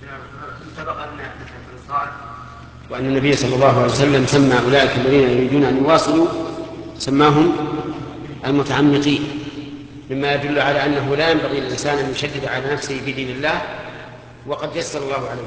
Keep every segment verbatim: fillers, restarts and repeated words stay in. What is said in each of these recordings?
سبق أن قال وأن النبي صلى الله عليه وسلم سمى أولئك الذين يريدون أن يواصلوا سماهم المتعمقين، مما يدل على أنه لا ينبغي للإنسان أن يشدد على نفسه في دين الله وقد يسر الله عليه.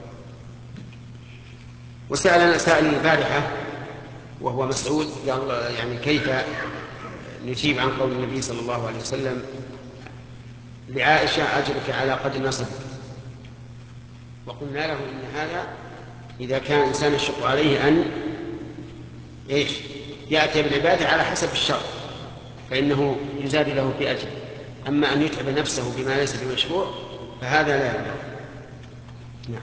وسألنا سائل البارحة وهو مسعود يعني كيف نجيب عن قول النبي صلى الله عليه وسلم لعائشة أجرك على قدر نصبك، وقلنا له إن هذا إذا كان الإنسان يشق عليه أن إيش يأتي بالعبادة على حسب الشرع فإنه يزاد له في أجر، أما أن يتعب نفسه بما ليس بمشروع فهذا لا ينبغي. نعم.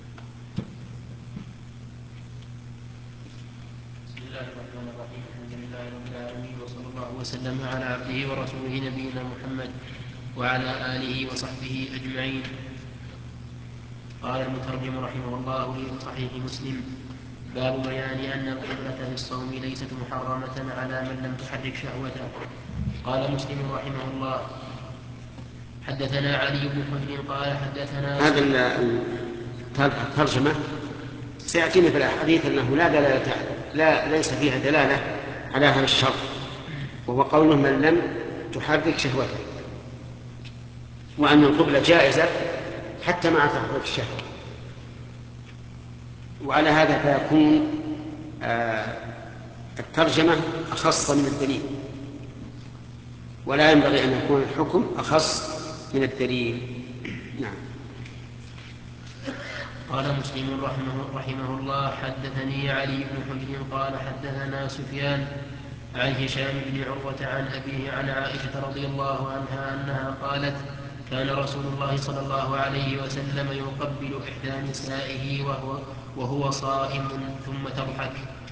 بسم الله الرحمن الرحيم، الحمد لله رب العالمين، وصلى الله وسلم على عبده ورسوله نبينا محمد وعلى آله وصحبه أجمعين. قال المترجم رحمه الله في صحيح مسلم: باب بيان أن القبلة في الصوم ليست محرمة على من لم تحرك شهوته. قال مسلم رحمه الله: حدثنا علي بن حجر قال حدثنا هذا الترجمة سيأتينا في الأحاديث أنه لا دلالة لا ليس فيها دلالة على هذا الشرط، وهو قوله من لم تحرك شهوته، وأن القبلة جائزة حتى مع تحرك الشهوة. وعلى هذا فيكون آه الترجمة أخص من الدليل، ولا ينبغي أن يكون الحكم أخص من الدليل. نعم. قال مسلم رحمه, رحمه الله: حدثني علي بن حجر قال حدثنا سفيان عن هشام بن عروة عن أبيه عن عائشة رضي الله عنها أنها قالت: كان رسول الله صلى الله عليه وسلم يقبل إحدى نسائه وهو, وهو صائم ثم تضحك.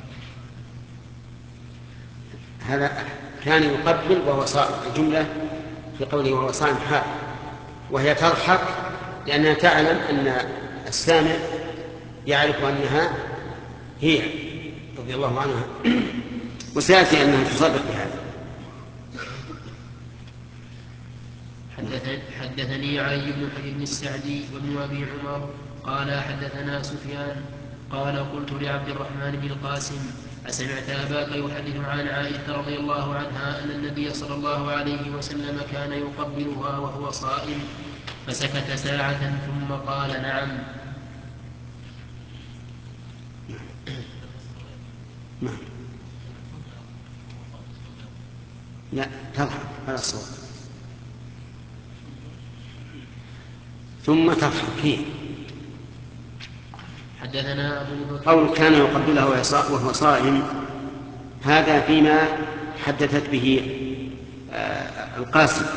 هذا كان يقبل وهو صائم، الجملة في قوله وهو صائم حال، وهي تضحك لأنها تعلم أن السامع يعرف أنها هي رضي الله عنها، وسيأتي أنها تصدق بهذا. حدثني علي بن حجر السعدي وابن أبي عمر قال حدثنا سفيان قال قلت لعبد الرحمن بن القاسم: أسمعت أباك يحدث عن عائشة رضي الله عنها أن النبي صلى الله عليه وسلم كان يقبلها وهو صائم؟ فسكت ساعة ثم قال: نعم. لا تضحك على الصوت ثم تضحك فيه. حدثنا أبو بكر قول كان يقبلها وهو صائم هذا فيما حدثت به آه القاسم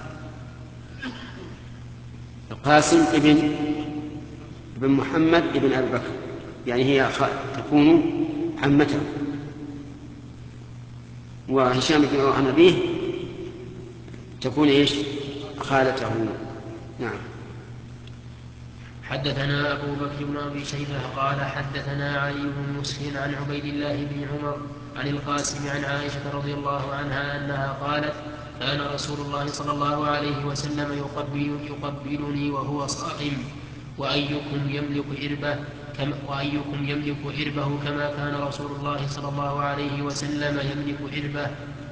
القاسم ابن ابن محمد ابن أبي بكر، يعني هي تكون عمته، وهشام بن عروة عن أبيه تكون إيش خالته. نعم. حدثنا أبو بكر بن أبي شيبة قال حدثنا علي بن مسهر عن عبيد الله بن عمر عن القاسم عن عائشة رضي الله عنها أنها قالت: كان رسول الله صلى الله عليه وسلم يقبل يقبلني وهو صائم، وأيكم يملك إربه كما وأيكم يملك إربه كما كان رسول الله صلى الله عليه وسلم يملك إربه.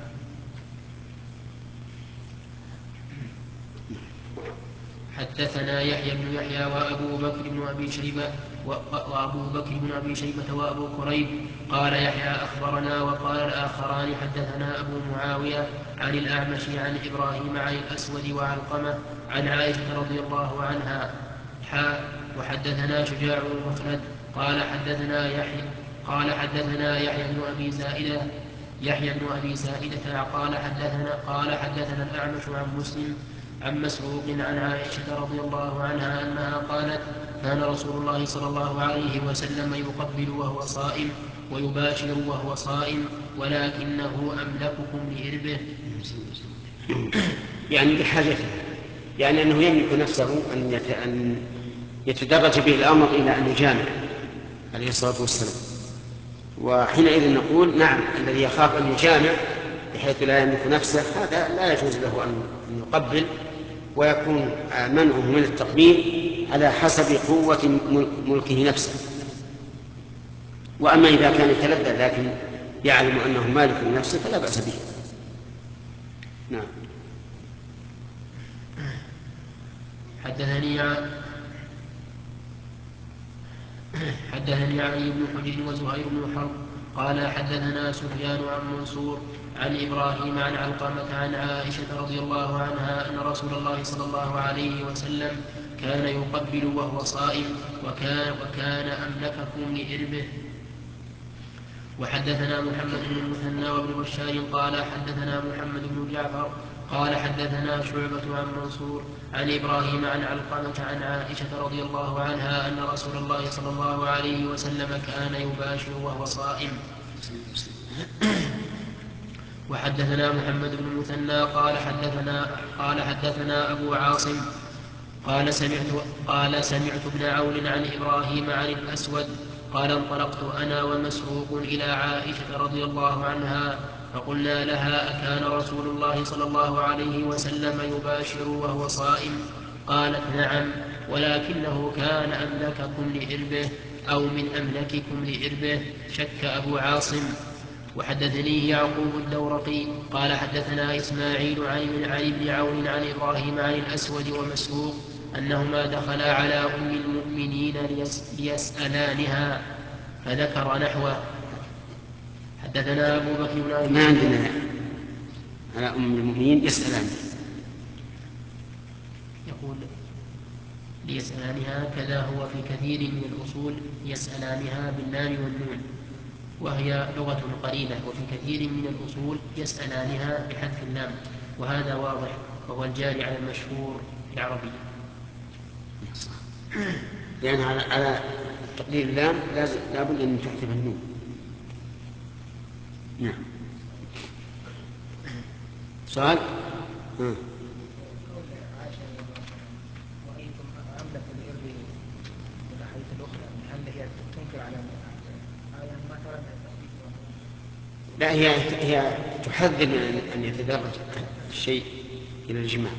حدثنا يحيى بن يحيى وأبو بكر بن أبي شيبة وأبو بكر بن أبي شيبة وأبو كريب قال يحيى أخبرنا، وقال الآخران حدثنا أبو معاوية عن الأعمش عن إبراهيم عن الأسود وعلقمة عن عائشة رضي الله عنها حاء. وحدثنا شجاع بن مخلد قال حدثنا يحيى قال حدثنا يحيى بن أبي زائدة يحيى بن أبي زائدة قال حدثنا قال حدثنا الأعمش عن مسلم عن مسروق عن عائشة رضي الله عنها أنها قالت: كان رسول الله صلى الله عليه وسلم يقبل وهو صائم ويباشر وهو صائم، ولكنه أملككم لإربه. يعني بحاجته، يعني أنه يملك نفسه أن يتدرج به الأمر إلى أن يجامع عليه الصلاة والسلام. وحينئذ نقول نعم، الذي يخاف أن يجامع بحيث لا يملك نفسه هذا لا يجوز له أن يقبل، ويكون منعه من التقبيل على حسب قوة ملكه نفسه. وأما إذا كان يتلذذ لكن يعلم أنه مالك لنفسه فلا بأس به. نعم. حدثني عن حدثني علي بن حجر وزهير بن حرب قال حدثنا سفيان عن منصور عن إبراهيم عن علقمة عن عائشة رضي الله عنها أن رسول الله صلى الله عليه وسلم كان يقبل وهو صائم وكان, وكان أملككم لإربه. وحدثنا محمد بن المثنى وابن بشار قال حدثنا محمد بن جعفر قال حدثنا شعبة عن منصور عن إبراهيم عن علقمة عن عائشة رضي الله عنها أن رسول الله صلى الله عليه وسلم كان يباشر وهو صائم. وحدثنا محمد بن المثنى قال حدثنا قال حدثنا أبو عاصم قال سمعت قال سمعت ابن عون عن إبراهيم عن الأسود قال انطلقت أنا ومسروق إلى عائشة رضي الله عنها فقلنا لها أكان رسول الله صلى الله عليه وسلم يباشر وهو صائم؟ قالت نعم، ولكنه كان أملككم لإربه أو من أملككم لإربه. شك أبو عاصم. وحدثني يعقوب الدورقي قال حدثنا إسماعيل عن ابن عون عن إبراهيم عن الأسود ومسروق أنهما دخلا على أم المؤمنين ليسألانها فذكر نحوه. حدثنا أبو بكر بن أبي ما عندنا على أم المؤمنين يسألان، يقول ليسألانها كذا هو في كثير من الأصول يسألانها باللام والنون وهي لغة قليلة، وفي كثير من الأصول يسألانها بحذف اللام، وهذا واضح وهو الجاري على المشهور العربي. لأن على, على تقدير اللام لابد أن تحذف النون. نعم. سؤال؟ ها. لا، هي هي تحذر من أن يتدرج الشيء إلى الجماع.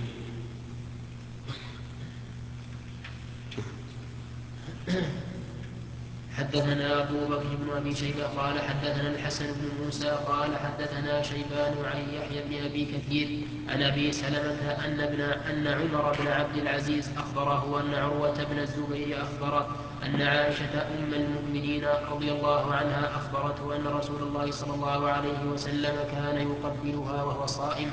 حدثنا أبو بكر بن أبي شيبة قال حدثنا الحسن بن موسى قال حدثنا شيبان عن يحيى بن أبي كثير عن أبي سلمة أن, ابن أن عمر بن عبد العزيز أخبره أن عروة بن الزبير أخبره أن عائشة أم المؤمنين رضي الله عنها أخبرته أن رسول الله صلى الله عليه وسلم كان يقبلها وهو صائم.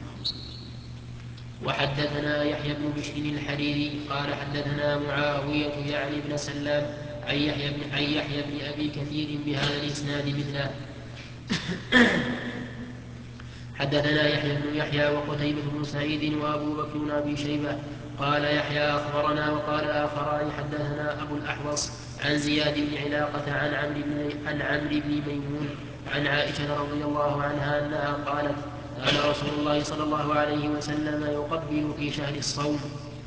وحدثنا يحيى بن بشر الحريري قال حدثنا معاوية يعني بن سلام عن يحيى بن, عن يحيى بن أبي كثير بهذا الإسناد مثله. حدثنا يحيى بن يحيى وقتيبة بن سعيد وأبو بكر بن أبي شيبة قال يحيى أخبرنا وقال الآخران حدثنا أبو الأحوص عن زياد بن علاقة عن عمرو بن, عن عمرو بن ميمون عن عائشة رضي الله عنها أنها قالت كان رسول الله صلى الله عليه وسلم يقبل في شهر الصوم.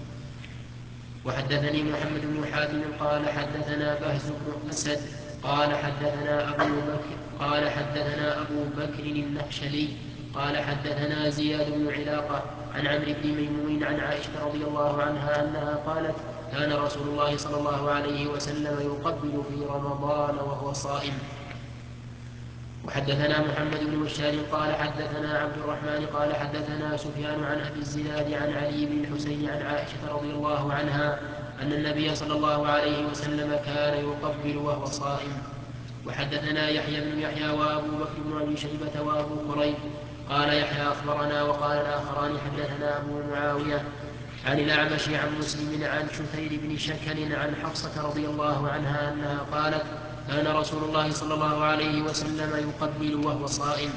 وحدثني محمد بن حاتم قال حدثنا بهز بن أسد قال حدثنا أبو بكر قال حدثنا أبو بكر النهشلي قال حدثنا زياد بن علاقة عن عمرو بن ميمون عن عائشة رضي الله عنها أنها قالت كان رسول الله صلى الله عليه وسلم يقبل في رمضان وهو صائم. وحدثنا محمد بن بشار قال حدثنا عبد الرحمن قال حدثنا سفيان عن أبي الزناد عن علي بن الحسين عن عائشة رضي الله عنها أن النبي صلى الله عليه وسلم كان يقبل وهو صائم. وحدثنا يحيى بن يحيى وأبو بكر بن أبي شيبة وأبو كريب قال يحيى أخبرنا وقال الآخران حدثنا أبو معاوية عن الأعمش عن مسلم عن شثير بن شكل عن حفصة رضي الله عنها أنها قالت كان رسول الله صلى الله عليه وسلم يقبل وهو صائم.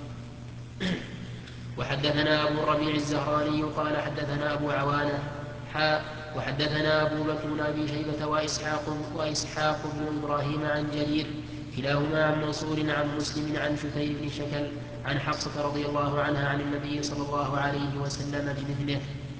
وحدثنا أبو الربيع الزهراني قال حدثنا أبو عوانة حاء وحدثنا أبو بكر بن أبي شيبة وإسحاق, وإسحاق بن إبراهيم عن جرير كلاهما عن منصور عن مسلم عن شثير بن شكل عن حفصة رضي الله عنها عن النبي صلى الله عليه وسلم بمثله.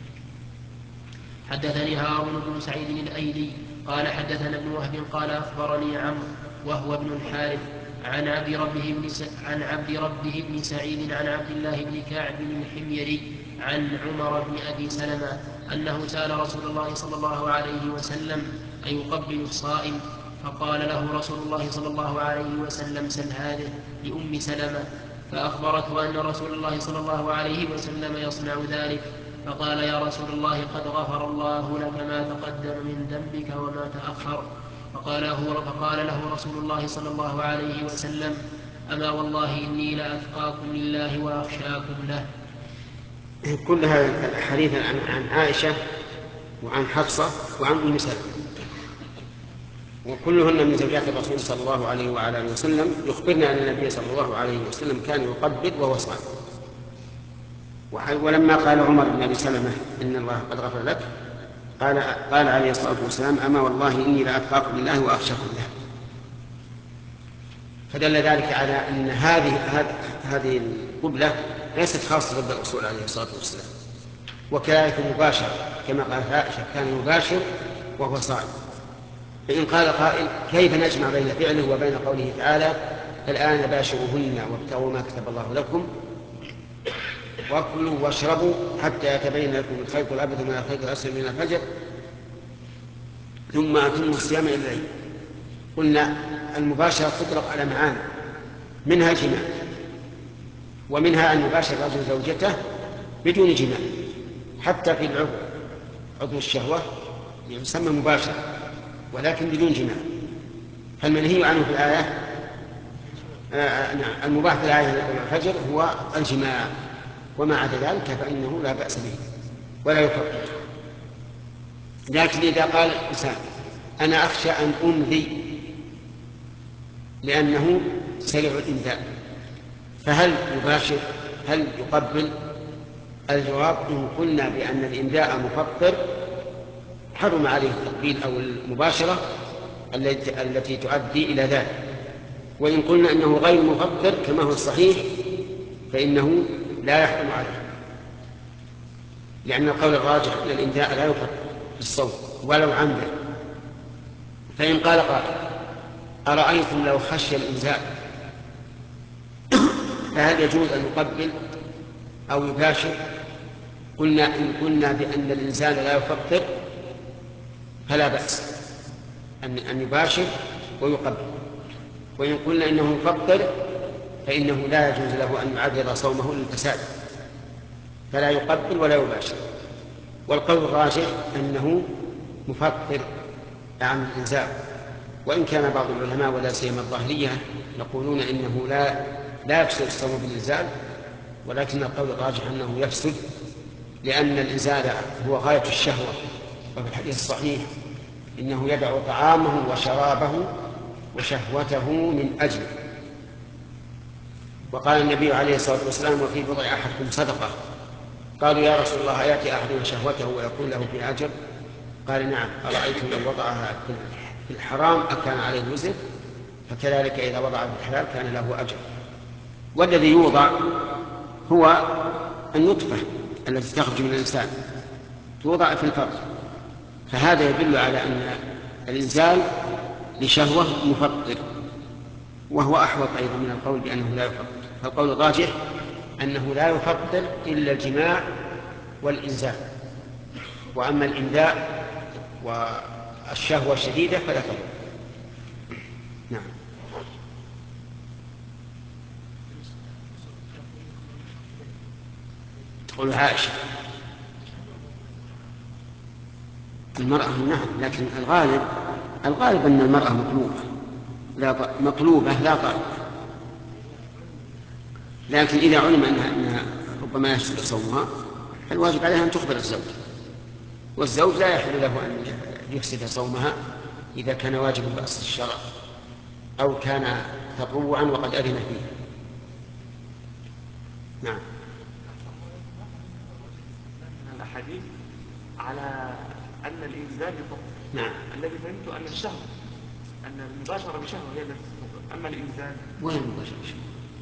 حدثني هارون بن سعيد الأيلي قال حدثنا ابن وهب قال أخبرني عمرو وهو ابن الحارث عن عبد ربه بن س... عن عبد ربه بن سعيد عن عبد الله بن كعب الحميري عن عمر بن أبي سلمة أنه سأل رسول الله صلى الله عليه وسلم أيقبل الصائم؟ فقال له رسول الله صلى الله عليه وسلم: سل هذه لأم سلمة. فأخبرته أن رسول الله صلى الله عليه وسلم يصنع ذلك، فقال: يا رسول الله، قد غفر الله لك ما تقدم من ذنبك وما تأخر. فقال له, فقال له رسول الله صلى الله عليه وسلم: أما والله إني لأتقاكم لله وأخشاكم له. كل هذه الحديث عن عائشة وعن حفصة وعن أم سلمة، وكلهن من زوجات الرسول صلى الله عليه وعلى اله وسلم، يخبرنا أن النبي صلى الله عليه وسلم كان يقبل وهو صائم. ولما قال عمر بن أبي سلمة: إن الله قد غفر لك، قال, قال عليه الصلاة والسلام: أما والله إني لأتقاكم لله وأخشاكم له. فدل ذلك على أن هذه هذه القبلة ليست خاصة بالرسول عليه الصلاة والسلام، وكذلك مباشر كما قالت عائشة: كان يباشر وهو صائم. فإن قال قائل: كيف نجمع بين فعله وبين قوله تعالى: الآن باشروهن وابتغوا ما كتب الله لكم وكلوا واشربوا حتى يتبين لكم الخيط الأبيض من الخيط الأسود من الفجر ثم أتموا الصيام إلى الليل؟ قلنا المباشرة تطلق على معاني، منها الجماع، ومنها أن يباشر الرجل زوجته بدون جماع، حتى في العضو عضو الشهوة يسمى مباشرة ولكن بدون جماع. فالمنهي عنه في الآية آه نعم المباح في الآية الفجر هو الجماع، وما عدا ذلك فإنه لا بأس به ولا يفرق. لكن إذا قال الإنسان: أنا أخشى أن أمضي لأنه سريع الإمداء، فهل يباشر؟ هل يقبل؟ الجواب: إن قلنا بأن الإمداء مفطر حرم عليه التقبيل أو المباشرة التي تؤدي إلى ذلك. وإن قلنا أنه غير مفطر كما هو الصحيح فإنه لا يحرم عليه، لأن القول الراجح أن الإمداء لا يفطر في الصوم ولو عمدا. فإن قال قائل: أرأيتم لو خشي الإنزال فهل يجوز أن يقبل أو يباشر؟ قلنا إن قلنا بأن الإنسان لا يفطر فلا بأس أن يباشر ويقبل، وإن قلنا إنه يفطر فإنه لا يجوز له أن يعرض صومه للفساد، فلا يقبل ولا يباشر. والقول الراجح أنه مفطر عن الإنزال، وإن كان بعض العلماء ولا سيما الظاهرية يقولون إنه لا لا يفسد الصوم بالإنزال، ولكن القول الراجح أنه يفسد، لأن الإنزال هو غاية الشهوة، وفي الحديث الصحيح: إنه يدع طعامه وشرابه وشهوته من أجله. وقال النبي عليه الصلاة والسلام: وفي بضع أحدكم صدقة. قالوا: يا رسول الله، يأتي أحدنا شهوته ويكون له في أجر؟ قال: نعم، أرأيتم لو وضعها في الحرام أكان عليه وزر؟ فكذلك إذا وضعها في الحلال كان له أجر. والذي يوضع هو النطفة التي تخرج من الإنسان، توضع في الفرج، فهذا يدل على أن الإنزال لشهوة مفطر، وهو أحوط أيضا من القول بأنه لا يفطر. فالقول الراجح أنه لا يفطر إلا الجماع والإنزال، وأما الإمداء والشهوة الشديدة فلا تضر. نعم. تقول عائشة: المرأة نعم، لكن الغالب الغالب أن المرأة مطلوبة لا مطلوبة لا طالبة، لكن إذا علم أنها, أنها ربما يفسد صومها فالواجب عليها أن تخبر الزوج، والزوج لا يحل له أن يفسد صومها إذا كان واجبا بأصل الشرع أو كان تطوعا وقد أذن فيه. نعم. الأحاديث على أن الإنزال يفطر. نعم. الذي فهمت أن الشهوة أن المباشرة بشهوة هي التي تفطر، أما الإنزال وين المباشرة بشهوة؟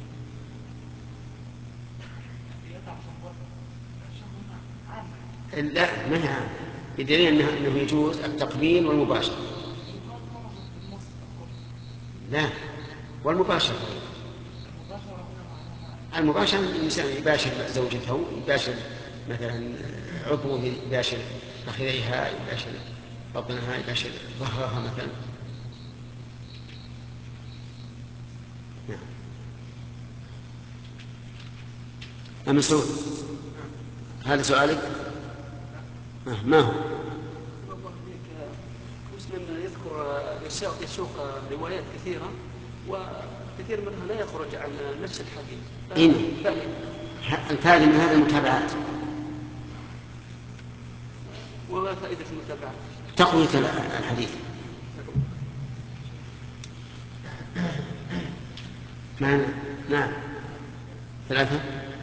لا، ما هي عامة، بدليل أنه, أنه يجوز التقبيل والمباشرة. لا، والمباشرة المباشرة الإنسان يباشر زوجته، يباشر مثلا عضو يباشر فخذيها، يباشر بطنها، يباشر ظهرها مثلا. نعم. أم سؤال هذا سؤالك؟ ما هو؟ مسلم يذكر يسوق روايات كثيرة وكثير منها لا يخرج عن نفس الحديث. إيه؟ الفائدة من هذه المتابعات. وما فائدة المتابعات؟ تقوية الحديث. نعم نعم. ثلاثة.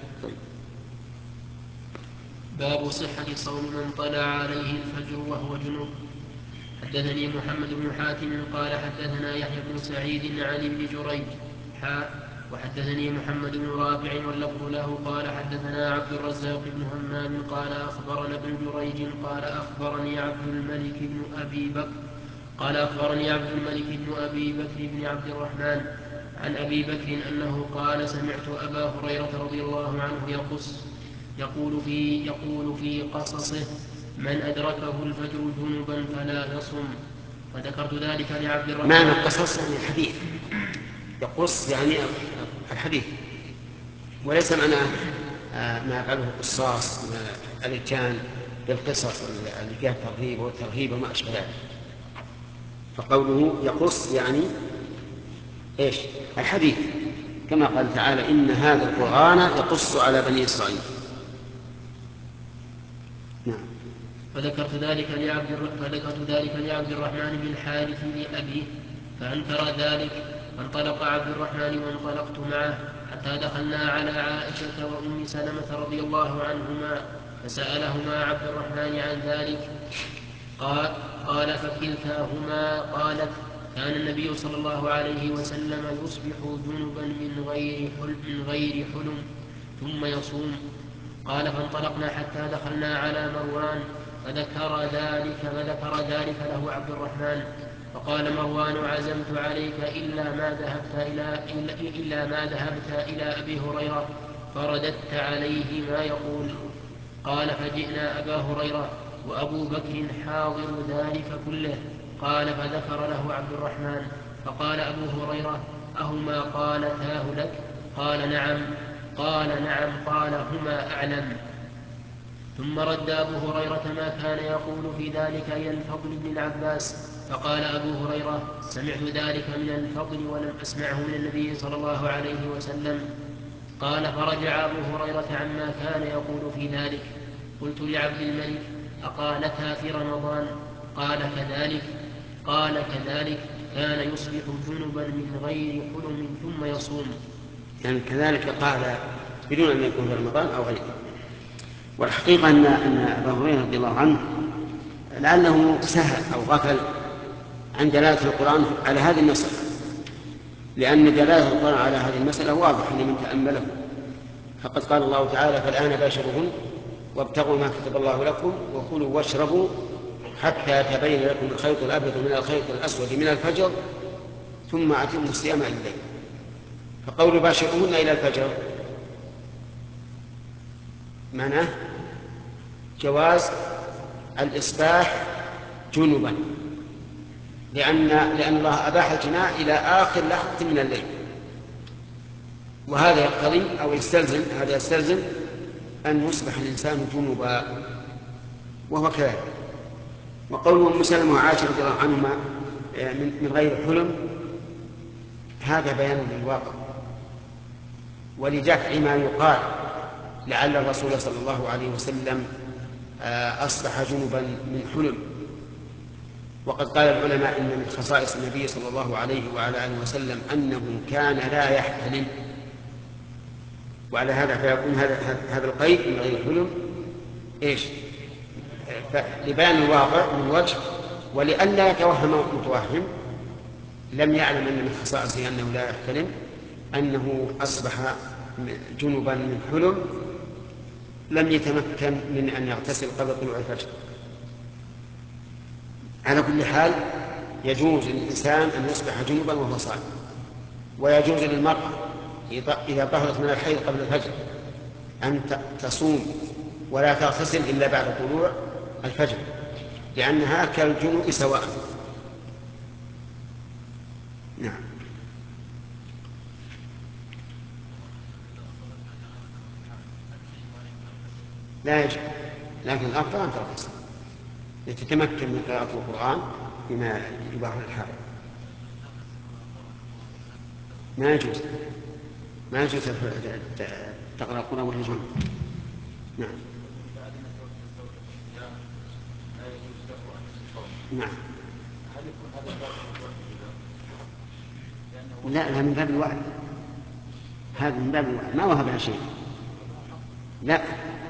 باب صحة صوم من طلع عليه الفجر وهو جنوب. حدثني محمد بن حاتم قال حدثنا يحيى بن سعيد عن ابن جريج حاء وحدثني محمد بن رافع واللفظ له قال حدثنا عبد الرزاق بن همام قال أخبرنا ابن جريج قال أخبرني عبد الملك بن أبي بكر قال أخبرني عبد الملك بن أبي بكر بن عبد الرحمن عن أبي بكر أنه قال سمعت أبا هريرة رضي الله عنه يقص يقول في, يقول في قصصه من أدركه الفجر جنبا فلا يصم. فذكرت ذلك لعبد الرحمن. معنى القصص يعني الحديث، يقص يعني الحديث، وليس معنى ما يفعله القصاص من الاتيان بالقصص اللي فيها الترغيب والترهيب وما أشبه ذلك. فقوله يقص يعني إيش؟ الحديث، كما قال تعالى إن هذا القرآن يقص على بني إسرائيل. نعم. فذكرت ذلك لعبد فذكرت ذلك لعبد الرحمن بن الحارث لأبيه فأنكر ذلك، فانطلق عبد الرحمن وانطلقت معه حتى دخلنا على عائشة وأم سلمة رضي الله عنهما فسألهما عبد الرحمن عن ذلك. قال, قال فكلتاهما قالت كان النبي صلى الله عليه وسلم يصبح جنبا من غير حلم, من غير حلم ثم يصوم. قال فانطلقنا حتى دخلنا على مروان فذكر ذلك فذكر ذلك له عبد الرحمن فقال مروان عزمت عليك إلا ما ذهبت إلى, إلا ما ذهبت إلى أبي هريرة فرددت عليه ما يقول. قال فجئنا أبا هريرة وأبو بكر حاضر ذلك كله. قال فذكر له عبد الرحمن فقال أبو هريرة أهما قالتاه لك؟ قال نعم. قال نعم. قال هما أعلم. ثم رد أبو هريرة ما كان يقول في ذلك إلى الفضل بن العباس فقال أبو هريرة سمعت ذلك من الفضل ولم أسمعه من النبي صلى الله عليه وسلم. قال فرجع أبو هريرة عما كان يقول في ذلك. قلت لعبد الملك أقالتها في رمضان؟ قال كذلك. قال كذلك كان يصبح جنبا من غير حلم ثم يصوم. يعني كذلك قال بدون أن يكون في رمضان أو غيره. والحقيقة أن أن أبا هريرة رضي الله عنه لعله سهل أو غفل عن دلالة القرآن على هذه المسألة، لأن دلالة القرآن على هذه المسألة واضحة لمن تأمله. فقد قال الله تعالى فالآن باشروهن وابتغوا ما كتب الله لكم وكلوا واشربوا حتى يتبين لكم الخيط الأبيض من الخيط الأسود من الفجر ثم أتموا الصيام إلى الليل. فقول باشروهن إلى الفجر معناه جواز الإصباح جنبا، لأن, لأن الله أباح الجماع إلى آخر لحظة من الليل، وهذا يقتضي أو يستلزم هذا يستلزم أن يصبح الإنسان جنبا وهو كذلك. وقول أم سلمة وعائشة رضي الله عنهما من غير حلم هذا بيان للواقع ولدفع ما يقال لعل الرسول صلى الله عليه وسلم أصبح جنبا من حلم. وقد قال العلماء إن من خصائص النبي صلى الله عليه وعلى آله وسلم أنه كان لا يحتلم، وعلى هذا فيكون هذا هذا القيد من غير حلم إيش؟ لبيان الواقع من وجه، ولئلا يتوهم متوهم لم يعلم أن من خصائصه أنه لا يحتلم أنه أصبح جنبا من حلم لم يتمكن من أن يغتسل قبل طلوع الفجر. على كل حال يجوز للإنسان أن يصبح جنبا وهو صائم، ويجوز للمرأة إذا طهرت من الحيض قبل الفجر أن تصوم ولا تغتسل إلا بعد طلوع الفجر، لأنها كالجنوب سواء. نعم. لا يجب، لكن الأفضل أن تغتسل لتتمكن من قراءة القرآن بما يباح للحائض. ما يجوز ما يجوز تقرأ القرآن ولا جنب. نعم. نعم. لا، لا، من باب الوعد، هذا من باب الوعد، ما وهبها شيء. لا،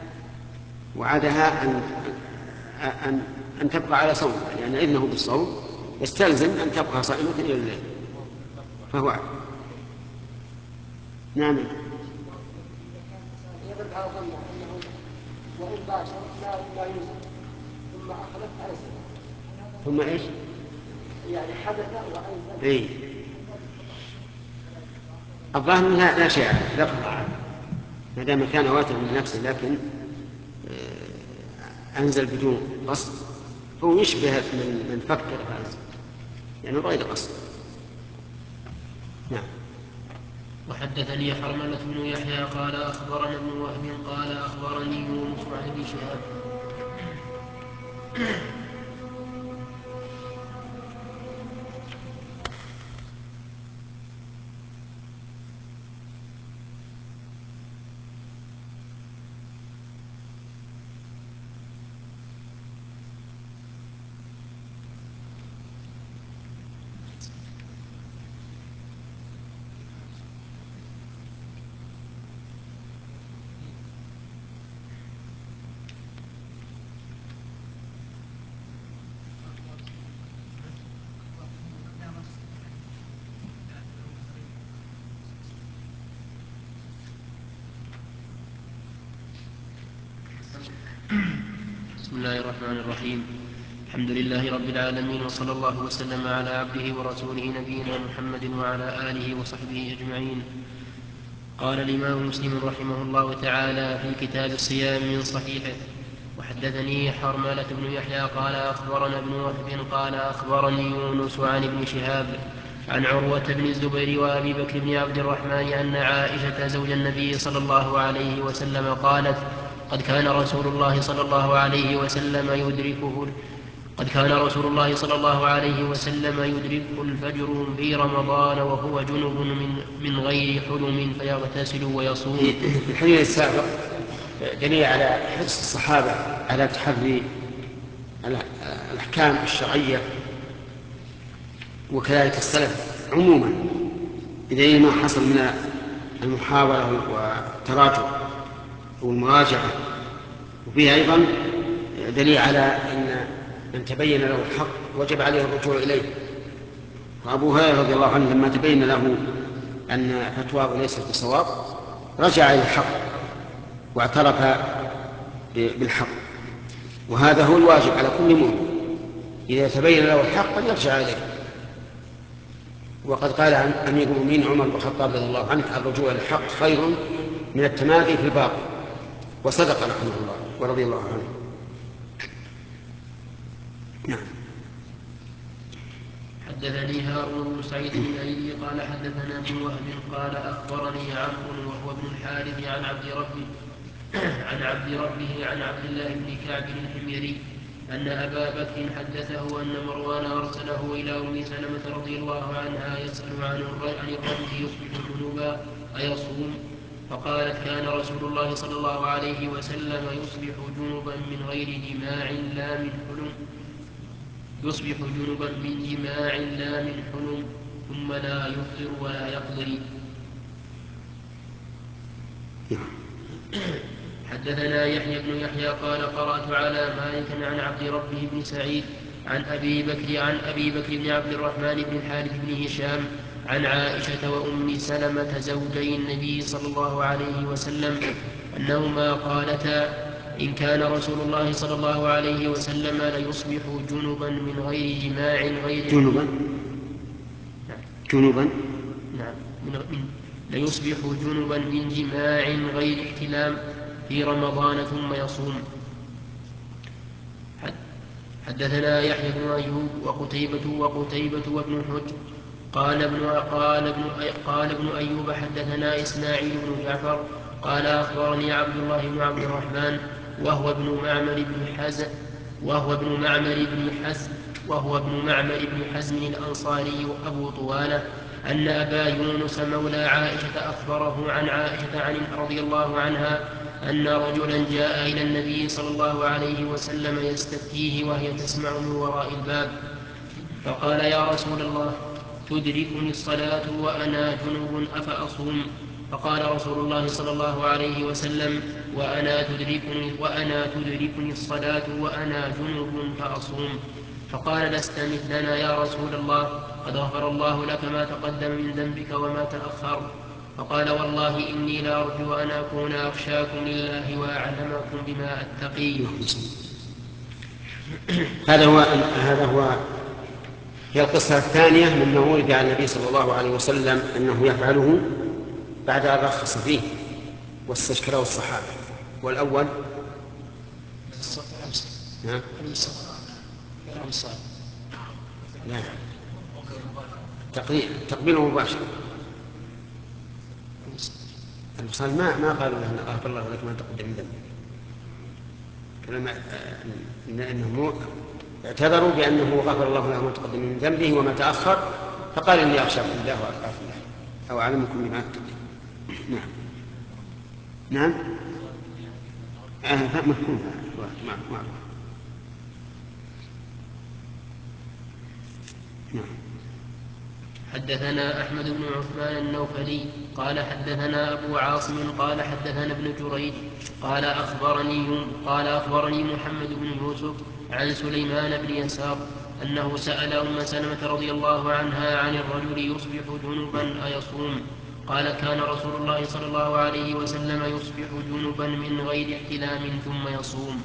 وعدها أن أن أن تبقى على صوم، لأن يعني إذنه بالصوم يستلزم أن تبقى صائمة إلى الليل، فهو عد. نعم. يضرب على ظنه أنه وإن باشر لا لا يوزن ثم أخذت على السنة. ثم إيش؟ يعني حدث وأنزل. إيه. الظاهر لا لا شيء لا قطع ما دام كان واترا من نفسه، لكن أنزل بدون قصد، هو يشبه من من فكر فأنزل، يعني غير قصد. نعم. وحدثني حرملة بن يحيى قال أخبرنا ابن وهب قال أخبرني يونس عن ابن شهاب. بسم الله الرحمن الرحيم. الحمد لله رب العالمين، وصلى الله وسلم على عبده ورسوله نبينا محمد وعلى آله وصحبه أجمعين. قال الإمام مسلم رحمه الله تعالى في كتاب الصيام من صحيحه: وحدثني حرملة بن يحيى قال أخبرنا ابن وهب قال أخبرني يونس عن ابن شهاب عن عروة بن الزبير وأبي بكر بن عبد الرحمن أن عائشة زوج النبي صلى الله عليه وسلم قالت: قد كان رسول الله صلى الله عليه وسلم يدركه قد كان رسول الله صلى الله عليه وسلم يدركه الفجر في رمضان وهو جنب من, من غير حلم فيغتسل ويصوم. في الحديث السابق دليل على حرص الصحابة على تحري الأحكام الشرعية، وكذلك السلف عموما، بدليل ما حصل من المحاورة والتراجع والمراجعة. وفيه أيضا دليل على أن من تبين له الحق وجب عليه الرجوع إليه. وأبو هريرة رضي الله عنه لما تبين له أن فتواه ليست بصواب رجع إلى الحق واعترف بالحق، وهذا هو الواجب على كل مؤمن، إذا تبين له الحق أن يرجع إليه. وقد قال عن أمير المؤمنين عمر بن الخطاب رضي الله عنه: الرجوع إلى الحق خير من التمادي في الباطل. وصدق رحمه الله ورضي الله عنه. نعم. حدثني هارون بن سعيد الايلي قال حدثنا ابن وهب قال اخبرني عمرو وهو ابن الحارث عن عبد ربه عن عبد ربه عن عبد الله بن كعب الحميري ان ابا بكر حدثه ان مروان ارسله الى ام سلمه رضي الله عنها يسال عن الرجل يصبح جنوبا ايصوم؟ فقالت: كان رسول الله صلى الله عليه وسلم يصبح جنبا من غير جماع لا من حلم يصبح جنبا من جماع لا من حلم ثم لا يفطر ولا يقضي. حدثنا يحيى بن يحيى قال قرأت على مالك عن عبد ربه بن سعيد عن أبي بكر عن أبي بكر بن عبد الرحمن بن الحارث بن هشام عن عائشة وأم سلمة زوجي النبي صلى الله عليه وسلم أنهما قالتا: إن كان رسول الله صلى الله عليه وسلم ليصبح جنبا من غير جماع غير جنبا جنبا نعم من ليصبح جنبا من جماع غير احتلام في رمضان ثم يصوم. حدثنا يحيى بن أيوب وقتيبة وقتيبة وابن حجر قال ابن قال ابن قال ابن أيوب حدثنا إسماعيل بن جعفر قال أخبرني عبد الله بن عبد الرحمن وهو ابن معمر بن حزم وهو ابن معمر بن حزم وهو ابن معمر بن حزم الأنصاري أبو طوالة أن أبا يونس مولى عائشة أخبره عن عائشة عن رضي الله عنها أن رجلا جاء إلى النبي صلى الله عليه وسلم يستفتيه وهي تسمع من وراء الباب، فقال: يا رسول الله، تدركني الصلاة وأنا جنوب أفأصوم؟ فقال رسول الله صلى الله عليه وسلم: وأنا تدركني, وأنا تدركني الصلاة وأنا جنوب فأصوم. فقال: لست مثلنا يا رسول الله، قد غفر الله لك ما تقدم من ذنبك وما تأخر. فقال: والله إني لأرجو أن أكون أخشاكم لله وأعلمكم بما أتقي. هذا هو هذا هو هي القصة الثانية مما ورد عن النبي صلى الله عليه وسلم أنه يفعله بعد أن رخص فيه واستشكله الصحابة. والأول نعم لا تقبيل تقبيله مباشر. الوصال ما ما قالوا له غفر الله لك ما تقدم من ذنبك، كلام انهم اعتذروا بانه غفر الله له ما تقدم من ذنبه وما تاخر، فقال اني اخشاكم الله واتقاكم الله او اعلمكم بما اتقي. نعم نعم آه مفهوم معروف. نعم. حدثنا أحمد بن عثمان النوفلي قال حدثنا أبو عاصم قال حدثنا ابن جريج قال أخبرني, قال أخبرني محمد بن يوسف عن سليمان بن يسار أنه سأل أم سلمة رضي الله عنها عن الرجل يصبح جنبا أيصوم؟ قال: كان رسول الله صلى الله عليه وسلم يصبح جنبا من غير احتلام ثم يصوم.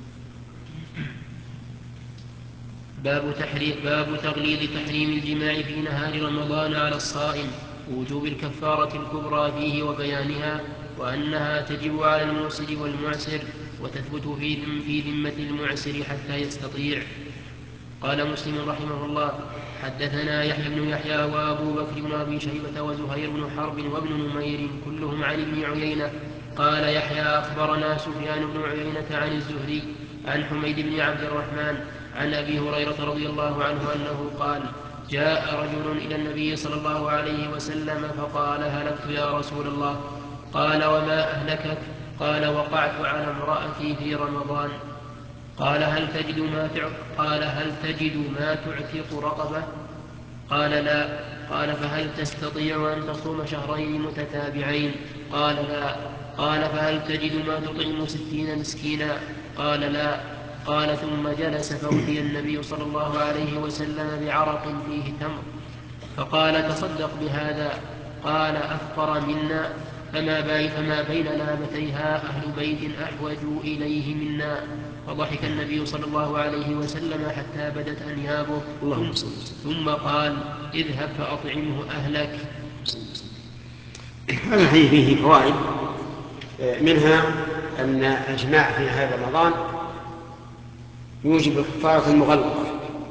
باب, باب تغليظ تحريم الجماع في نهار رمضان على الصائم، ووجوب الكفارة الكبرى فيه وبيانها، وأنها تجب على الموسر والمعسر وتثبت في ذمة المعسر حتى يستطيع. قال مسلم رحمه الله: حدثنا يحيى بن يحيى وأبو بكر بن أبي شيبة وزهير بن حرب وابن نمير كلهم عن ابن عيينة. قال يحيى: أخبرنا سفيان بن عيينة عن الزهري عن حميد بن عبد الرحمن عن أبي هريرة رضي الله عنه أنه قال: جاء رجل إلى النبي صلى الله عليه وسلم فقال: هلكت يا رسول الله. قال: وما أهلكك؟ قال: وقعت على امرأتي في رمضان. قال: هل تجد ما قال هل تجد ما تعتق رقبة؟ قال: لا. قال: فهل تستطيع أن تصوم شهرين متتابعين؟ قال: لا. قال: فهل تجد ما تطعم ستين مسكينا؟ قال: لا. قال: ثم جلس فأتي النبي صلى الله عليه وسلم بعرق فيه تمر فقال: تصدق بهذا. قال: أفطر منا فما, بي فما بين لابتيها أهل بيت أحوج إليه منا. فضحك النبي صلى الله عليه وسلم حتى بدت أنيابه ثم قال: اذهب فأطعمه أهلك. هذا الحديث فيه فوائد، منها أن الجماع في نهار رمضان يوجب الكفارة المغلظة،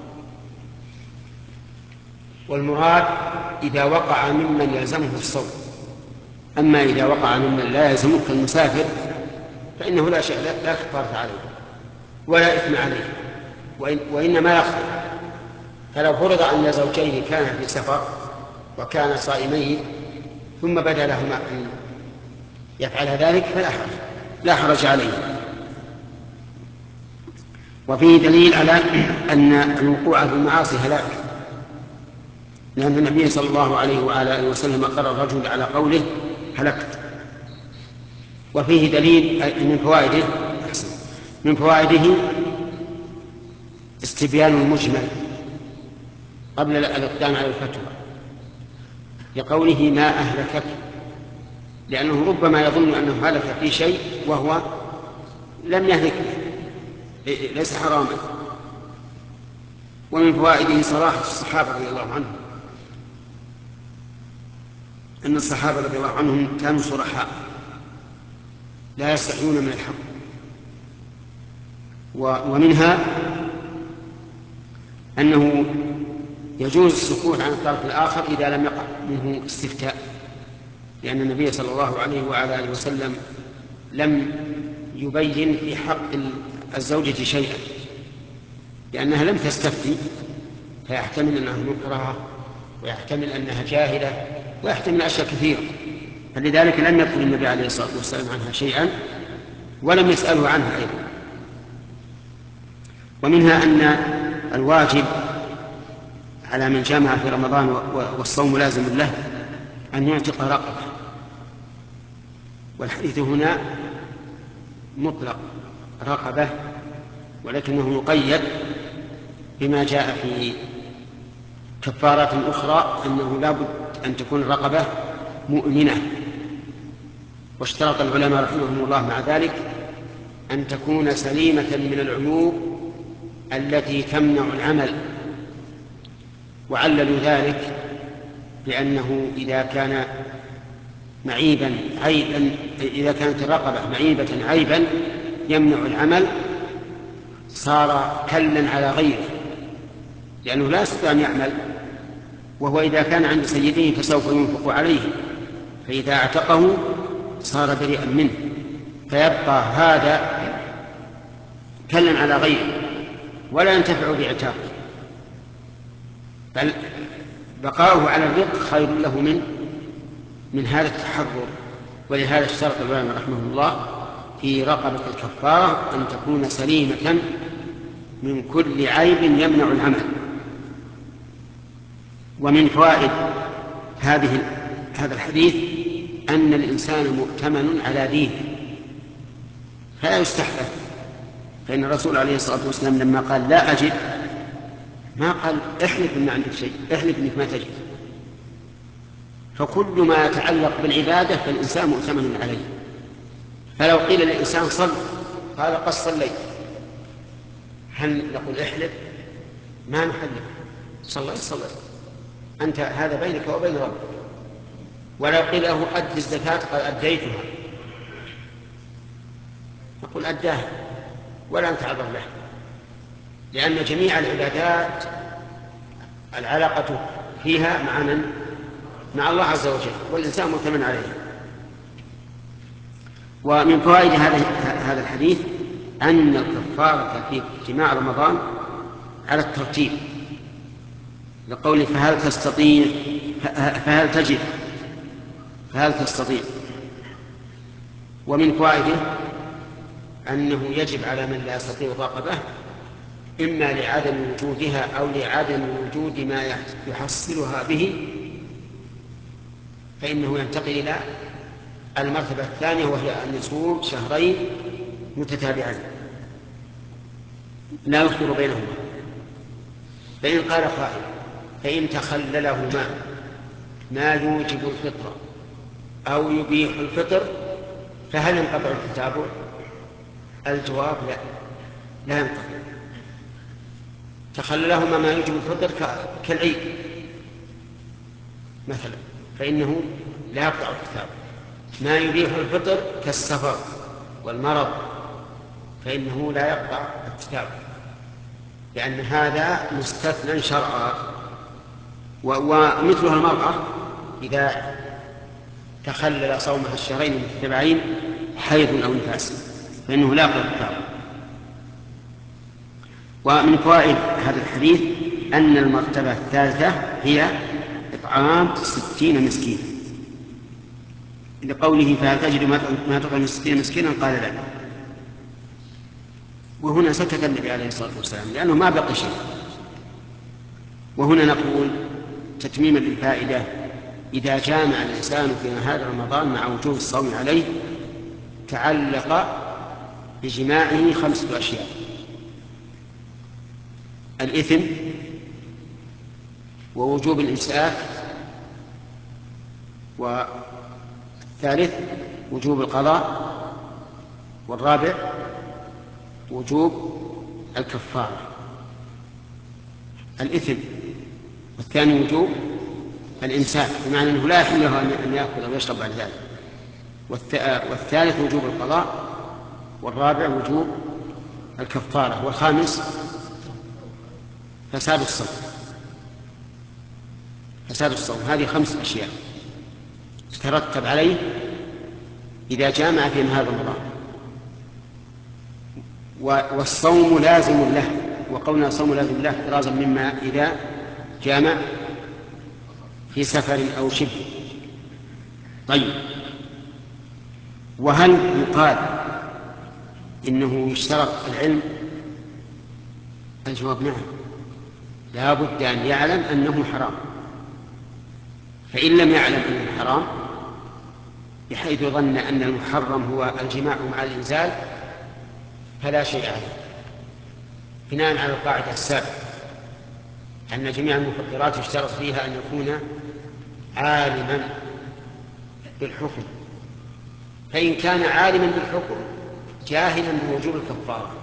والمراد إذا وقع ممن يلزمه الصوم. أما إذا وقع ممن لا يلزمه كالمسافر فإنه لا شيء لا كفارة عليه ولا إثم عليه، وإن وإنما يخطئ. فلو فرض أن زوجين كانا في سفر وكانا صائمين ثم بدا لهما أن يفعل ذلك فلا حرج لا حرج عليه. وفيه دليل على أن الوقوع في المعاصي هلاك، لأن النبي صلى الله عليه وعلى آله وسلم قرر الرجل على قوله: هلكت. وفيه دليل من فوائده من فوائده استبيان المجمل قبل الإقدام على الفتوى، لقوله: ما أهلكك، لأنه ربما يظن أنه هلك في شيء وهو لم يهلك به، ليس حراما. ومن فوائده صراحة الصحابة رضي الله عنهم، أن الصحابة رضي الله عنهم كانوا صرحاء لا يستحيون من الحق. ومنها أنه يجوز السكوت عن الطرف الآخر إذا لم يقع منه استفتاء، لأن النبي صلى الله عليه وعلى آله وسلم لم يبين في حق الزوجة شيئا، لأنها لم تستفتي، فيحتمل أنها مكرهة، ويحتمل أنها جاهلة، ويحتمل أشياء كثيرة، فلذلك لم يذكر النبي عليه الصلاة والسلام عنها شيئا، ولم يسأله عنها أيضا. ومنها أن الواجب على من جامع في رمضان والصوم لازم له أن يعتق رقبة، والحديث هنا مطلق رقبة، ولكنه مقيد بما جاء في كفارات أخرى أنه لا بد أن تكون الرقبة مؤمنة. واشترط العلماء رحمهم الله مع ذلك أن تكون سليمة من العيوب التي تمنع العمل، وعللوا ذلك بأنه إذا كان معيبا عيبا إذا كانت الرقبة معيبة عيبا يمنع العمل صار كلا على غيره، لأنه لا يستطيع أن يعمل، وهو إذا كان عند سيده فسوف ينفق عليه، فإذا اعتقه صار بريئا منه، فيبقى هذا كلا على غيره ولا ينتفع بعتاقه، بل بقاؤه على الرق خير له من من هذا التحرر. ولهذا اشترط العلماء رحمه الله في رقبة الكفارة أن تكون سليمة من كل عيب يمنع العمل. ومن فوائد هذه هذا الحديث أن الإنسان مؤتمن على دينه فلا يستحلف، فإن الرسول عليه الصلاة والسلام لما قال لا أجد ما قال احلف إن عندك شيء، احلف إنك ما تجد. فكل ما يتعلق بالعبادة فالإنسان مؤتمن عليه. فلو قيل للإنسان صل قال قد صليت، هل نقول احلف؟ ما نحلف، صليت صليت، أنت هذا بينك وبين ربك. ولو قيل له أد الزكاة قال أديتها، نقول أداها ولا نتعرض له، لأن جميع العبادات العلاقة فيها مع من؟ مع الله عز وجل، والإنسان مؤتمن عليه. ومن فوائد هذا الحديث أن الكفارة في اجتماع رمضان على الترتيب، لقوله فهل تستطيع فهل تجد فهل تستطيع. ومن فوائده أنه يجب على من لا يستطيع الرقبة إما لعدم وجودها أو لعدم وجود ما يحصلها به، فإنه ينتقل إلى المرتبة الثانية وهي أن يصوم شهرين متتابعين لا يخبر بينهما. فإن قال قائل فإن تخللهما ما يوجب الفطر أو يبيح الفطر فهل ينقطع التتابع؟ الجواب لا، لا ينقطع. تخللهما ما يوجب الفطر كالعيد مثلا فإنه لا يقطع التتابع. ما يبيح الفطر كالسفر والمرض فإنه لا يقطع التتابع، لأن هذا مستثنى شرعا. ومثلها المرأة إذا تخلل صومها الشهرين المتتابعين حيض أو نفاس فإنه لا يقطع التتابع. ومن فوائد هذا الحديث أن المرتبة الثالثة هي إطعام ستين مسكين، لقوله فهل تجد ما تطعم ستين مسكينا قال لا. وهنا سكت النبي عليه الصلاة والسلام لأنه ما بقي شيء. وهنا نقول تتميما للفائدة إذا جامع الإنسان في نهار رمضان مع وجوب الصوم عليه تعلق بجماعه خمسة أشياء: الإثم، ووجوب الإمساك، والثالث وجوب القضاء، والرابع وجوب الكفارة. الإثم والثاني وجوب الإمساك، بمعنى أنه لا يحل له أن يأكل أو يشرب بعد ذلك. والثالث وجوب القضاء، والرابع وجوب الكفارة، والخامس فساد الصوم. فساد الصوم هذه خمس أشياء تترتب عليه إذا جامع في نهار رمضان، والصوم لازم له، وقولنا صوم لازم له احترازا مما إذا جامع في سفر أو شبه. طيب، وهل يقال إنه يشترط العلم؟ الجواب نعم، لا بد أن يعلم أنه حرام، فإن لم يعلم أنه حرام بحيث ظن أن المحرم هو الجماع مع الإنزال فلا شيء عليه، بناء على القاعدة السابقة أن جميع المفطرات يشترط فيها أن يكون عالما بالحكم، فإن كان عالما بالحكم جاهلا بوجوب الكفارة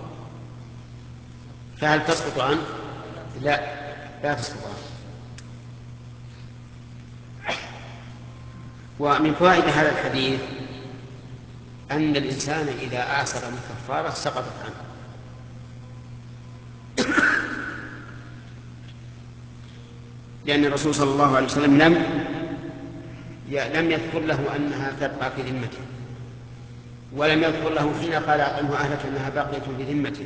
فهل تسقط عنه؟ لا، لا تسقط عنه. ومن فوائد هذا الحديث أن الإنسان إذا آثر من كفارة سقطت عنه، لأن الرسول صلى الله عليه وسلم لم لم يذكر له أنها تبقى في ذمته، ولم يذكر له حين قال أطعمه أهلك أنها باقية في ذمته،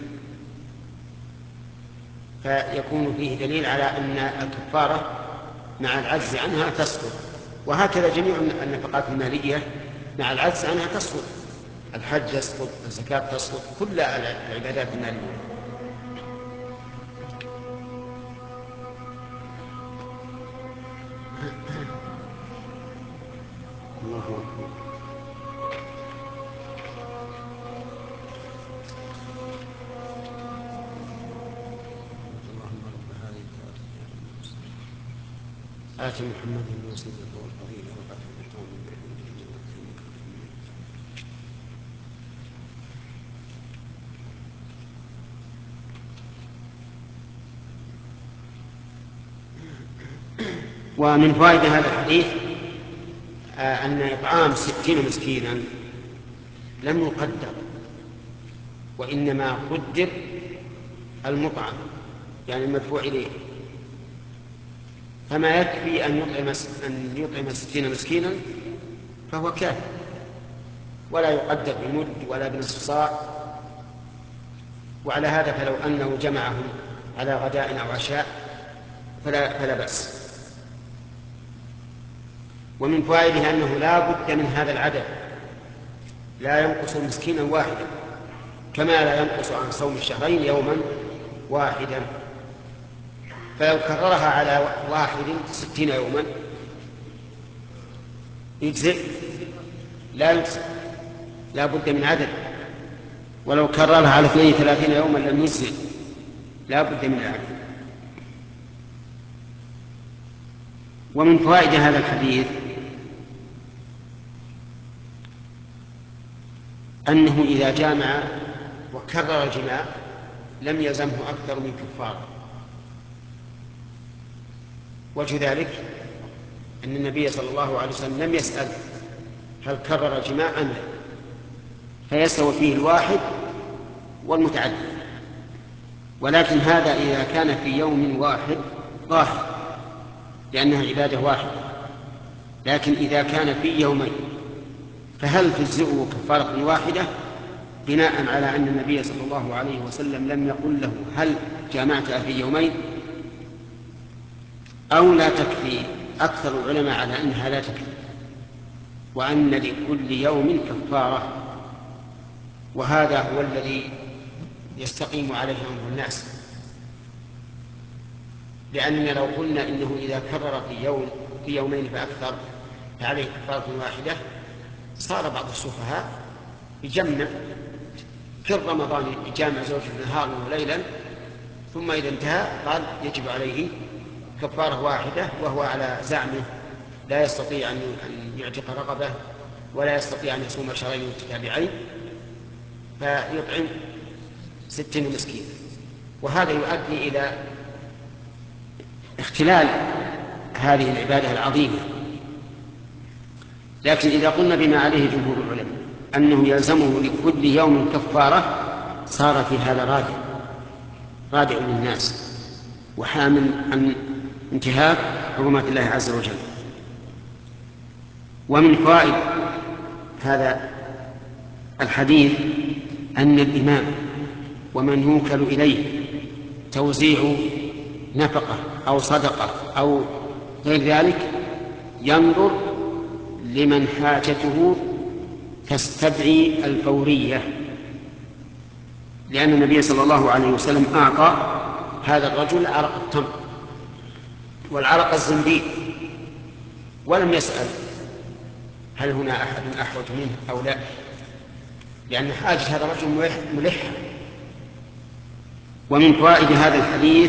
فيكون فيه دليل على أن الكفارة مع العجز عنها تسقط. وهكذا جميع النفقات المالية مع العجز عنها تسقط، الحج يسقط، الزكاة تسقط، كل العبادات المالية. الله أكبر. اللهم رب هذه آت محمد الوسيلة والفضيلة وبعثه مقام ومن فوائد هذا الحديث أن إطعام ستين مسكينا لم يقدر، وإنما قدر المطعم يعني المدفوع إليه، فما يكفي أن يطعم أن يطعم ستين مسكينا فهو كافٍ، ولا يقدر بمد ولا بنصف صاع. وعلى هذا فلو أنه جمعهم على غداء أو عشاء فلا, فلا بأس. ومن فوائده أنه لا بد من هذا العدد، لا ينقص مسكينا واحدا كما لا ينقص عن صوم الشهرين يوما واحدا، فلو كررها على واحد ستين يوما يجزئ؟ لا يجزئ، لا بد من عدد. ولو كررها على اثنين ثلاثين يوما لم يجزئ، لا بد من العدد. ومن فوائد هذا الحديث أنه إذا جامع وكرر الجماع لم يلزمه أكثر من كفارة. وجه ذلك أن النبي صلى الله عليه وسلم لم يسأل هل كرر الجماع أم لا، فيستوي فيه الواحد والمتعدد. ولكن هذا إذا كان في يوم واحد ظاهر لأنها عبادة واحدة، لكن إذا كان في يومين فهل تجزئه كفارة واحدة بناء على أن النبي صلى الله عليه وسلم لم يقل له هل جامعت في يومين، أو لا تكفي؟ أكثر العلماء على أنها لا تكفي، وأن لكل يوم كفارة، وهذا هو الذي يستقيم عليه أمر الناس. لأننا لو قلنا إنه إذا كرر في يوم في يومين فأكثر فعليه كفارة واحدة صار بعض السفهاء يجمع في رمضان يجامع زوجه نهارا وليلا، ثم إذا انتهى قال يجب عليه كفارة واحدة، وهو على زعمه لا يستطيع أن يعتق رقبة ولا يستطيع أن يصوم شهرين متتابعين فيطعم ستين مسكين. وهذا يؤدي إلى اختلال هذه العبادة العظيمة. لكن إذا قلنا بما عليه جمهور العلماء أنه يلزمه لكل يوم كفارة صار في هذا رادع رادع للناس وحامل عن انتهاك حرمات الله عز وجل. ومن فوائد هذا الحديث أن الإمام ومن يوكل إليه توزيع نفقة أو صدقة أو غير ذلك ينظر لمن حاجته تستدعي الفورية، لأن النبي صلى الله عليه وسلم أعطى هذا الرجل عرق التمر والعرق الزنبيل ولم يسأل هل هنا أحد أحوج منه أو لا، لأن حاجة هذا الرجل ملحة. ومن فوائد هذا الحديث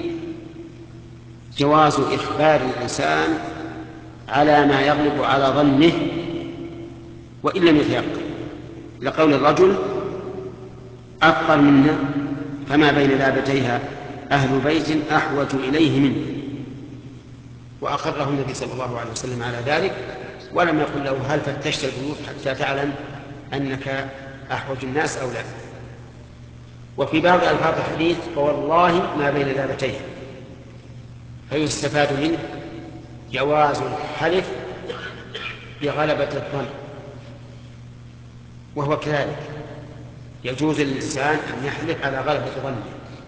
جواز إخبار الإنسان على ما يغلب على ظنه وإن لم يتيقن، لقول الرجل أفقر منا فما بين لابتيها أهل بيت أحوج إليه منه، وأقره النبي صلى الله عليه وسلم على ذلك ولم يقل له هل فتشت البيوت حتى تعلم أنك أحوج الناس أو لا. وفي بعض ألفاظ الحديث فوالله ما بين لابتيها، فيستفاد منه جواز الحلف بغلبة الظن، وهو كذلك يجوز للإنسان أن يحلف على غلبة ظنه.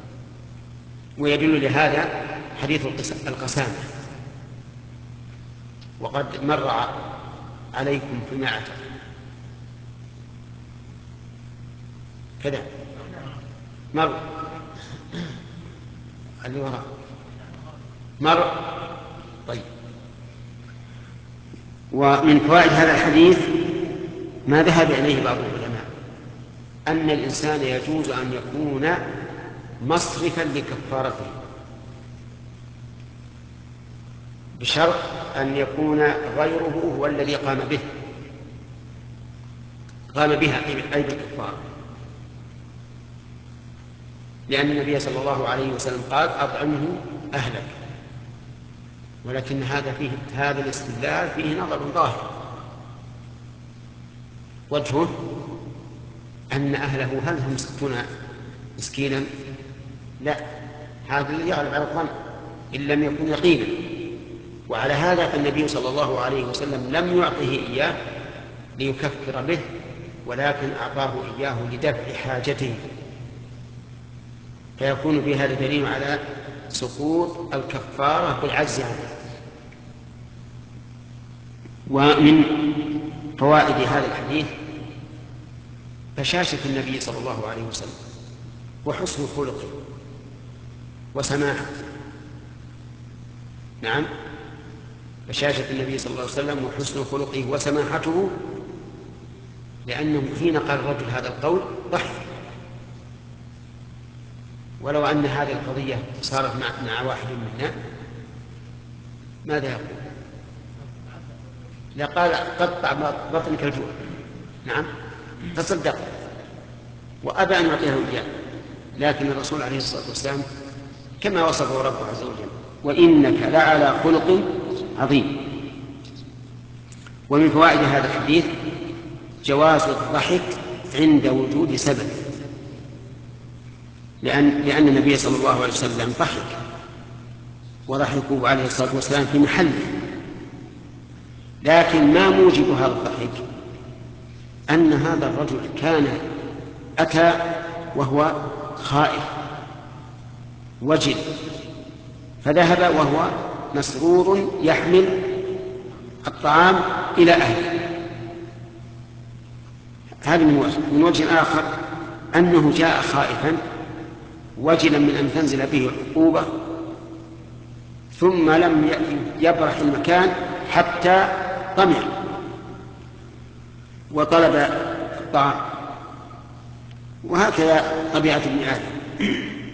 ويدل لهذا حديث القسامة، وقد مر عليكم فيما أعتقد كذا مر اللي وراء مر طيب. ومن فوائد هذا الحديث ما ذهب إليه بعض العلماء أن الإنسان يجوز أن يكون مصرفا لكفارته بشرط أن يكون غيره هو الذي قام به قام بها أي بالكفارة، لأن النبي صلى الله عليه وسلم قال أطعمه أهلك. ولكن هذا فيه هذا الاستدلال فيه نظر ظاهر، وجهه أن أهله هل هم ستون مسكينا؟ لا، هذا الذي يغلب على الظن إن لم يكن يقينا. وعلى هذا فالنبي صلى الله عليه وسلم لم يعطه إياه ليكفر به، ولكن أعطاه إياه لدفع حاجته، فيكون في هذا دليل على سقوط الكفارة بالعجز عنه. ومن فوائد هذا الحديث بشاشة النبي صلى الله عليه وسلم وحسن خلقه وسماحه. نعم، بشاشة النبي صلى الله عليه وسلم وحسن خلقه وسماحته، لأنه حين قال الرجل هذا القول ضحك. ولو أن هذه القضية صارت مع, مع واحد منا ماذا يقول؟ لقال قطع بطنك الجوع. نعم، تصدق وأبى أن يعطيه إياه، لكن الرسول عليه الصلاة والسلام كما وصفه ربه عز وجل وإنك لعلى خلق عظيم. ومن فوائد هذا الحديث جواز الضحك عند وجود سبب، لأن, لأن النبي صلى الله عليه وسلم ضحك وضحكوا عليه الصلاة والسلام في محله، لكن ما موجب هذا الضحك أن هذا الرجل كان أتى وهو خائف وجل، فذهب وهو مسرور يحمل الطعام إلى أهله. هذا من وجه. من وجه آخر أنه جاء خائفا وجلا من أن تنزل به عقوبة، ثم لم يبرح المكان حتى طمع وطلب الطعام، وهكذا طبيعة ابن آدم.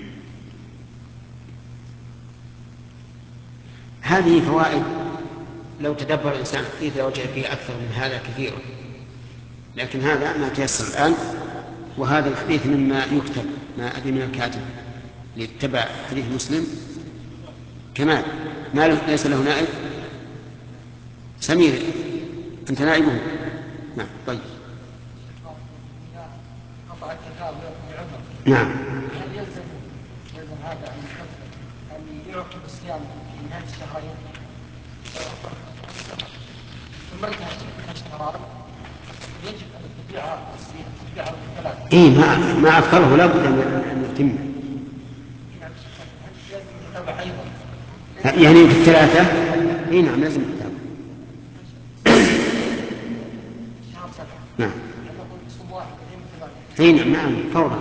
هذه فوائد لو تدبر الإنسان إذا وجد فيها أكثر من هذا كثيرا، لكن هذا ما تيسر الآن. وهذا الحديث مما يكتب، ما أدري من الكاتب ليتبع حديث مسلم كمال ما له ليس له نائب سمير أنت نائبه. نعم طيب. قطع الكتاب بعذر. نعم. هل يلزم يلزم هذا أن أن يعقب الصيام في نهاية الشهرين؟ ثم انتهت الشهران يجب أن تبيعها تبيعها بالثلاث. إيه ما ما أفطره لا بد أن يتم. يعني في الثلاثة. إيه نعم لازم الكتاب. نعم. إيه نعم نعم فورا.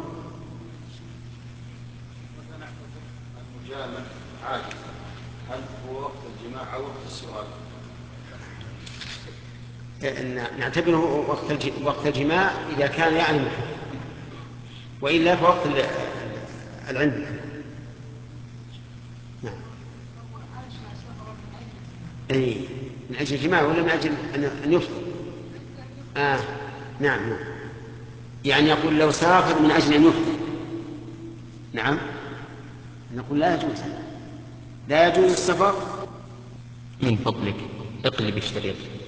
المجامع عاجز هل هو وقت الجماع أو وقت السؤال؟ نعتبره وقت وقت الجماع إذا كان يعني محرم، وإلا فوقت العلم. نعم. أي من أجل الجماع ولا من أجل أن يفطر؟ آه نعم نعم. يعني يقول لو سافر من أجل أن يفطر. نعم نقول لا يجوز، لا يجوز السفر. من فضلك اقلب الشريط.